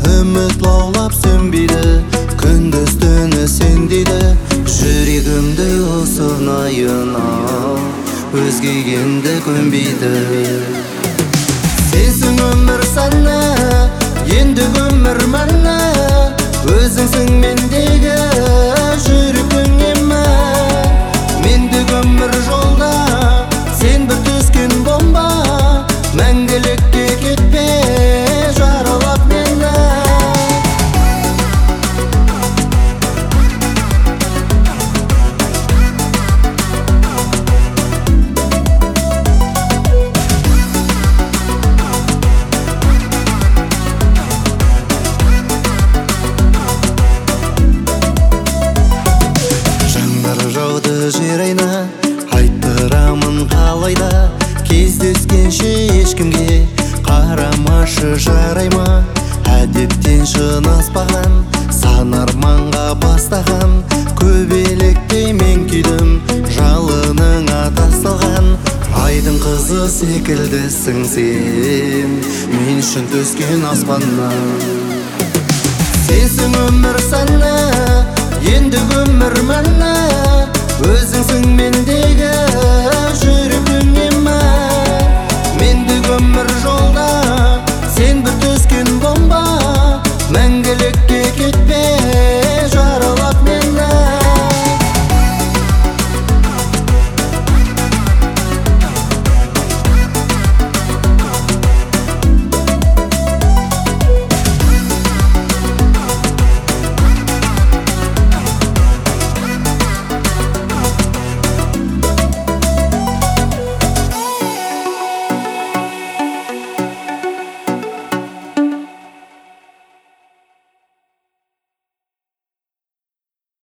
үміт лаулап сөнбейді, күндіз түні сен дейді. Жүрегімді ұсынайын өзгеге енді көнбейді. Сенсің өмір сәні, енді өмір мәні, өзіңсің мендегі жүректің емі. Мендегі өмір жолда сен бір түскен бомба, мәңгілікке кетпе жаралап мені. Жер айна айттырамын қалайда, кездескенше ешкімге қарамашы жарай ма. Әдеттен шынаспаған сан арманға бастаған, көбелектей мен күйдім жалыныңа тасталған. Айдың қызы секілдісің сен, мен үшін түскен аспаннан. Сенсің өмір сәні, енді өмір мәні, өзіңсің мендегі жүрегің емі. Мендегі өмір жол